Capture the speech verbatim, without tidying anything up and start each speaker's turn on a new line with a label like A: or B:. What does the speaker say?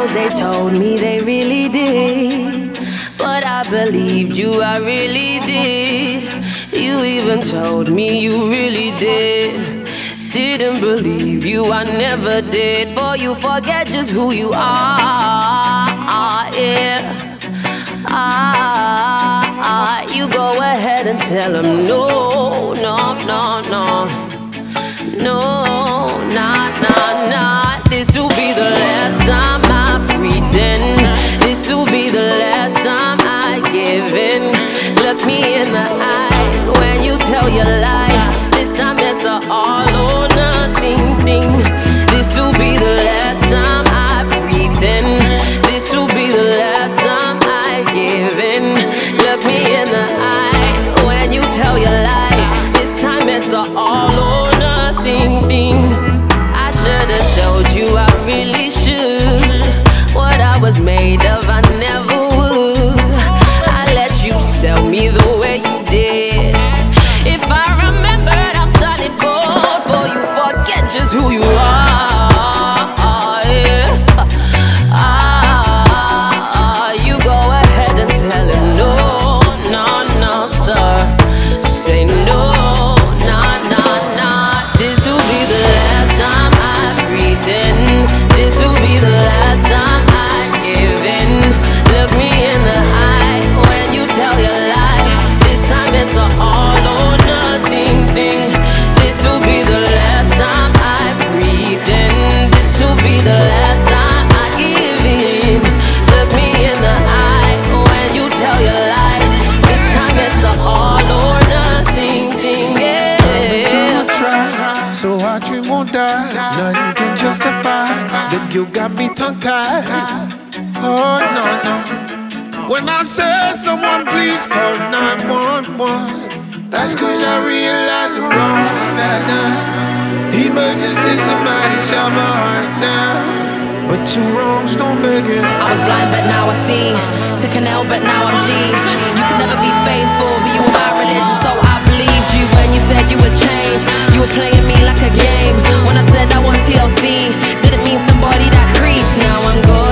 A: knows they told me they really did, but I believed you, I really did. You even told me you really did. Didn't believe you, I never did. For you forget just who you are, yeah. Ah, you go ahead and tell them no, no, no, no. No, nah, nah, nah. This will be the last time I pretend. This will be the last time I give in. Look me in the eye when you tell your lie. This time it's a all or nothing thing. This will be the last time I pretend. This will be the last time I give in. Look me in the eye when you tell your lie. This time it's a all or nothing thing. I should've showed you, I really should. What I was made of, I never would. I let you sell me the way you did. If I remembered, I'm solid gold. For you forget just who you are, yeah. Ah, you go ahead and tell him no, no, no, sir. Say no, nah, nah, nah. This will be the last time I pretend. This will be the last time I give in. Look me in the eye when you tell your lie. This time it's a all or nothing thing. This will be the last time I pretend. This will be the last time I give in. Look me in the eye when you tell your lie. This time it's a all or nothing thing, yeah.
B: Try, so our dream won't die. Nothing can justify that you got me tongue-tied. Oh no, no. When I said someone please call nine one one, that's cause I realized the wrong that night. Emergency, somebody shot my heart down. But two wrongs don't make it.
A: I was blind but now I see. Took an L but now I'm G. You can never be faithful, but you were my religion, so I believed you. When you said you would change, you were playing me like a game. When I said I want T L C, didn't mean somebody that creeps. Now I'm good.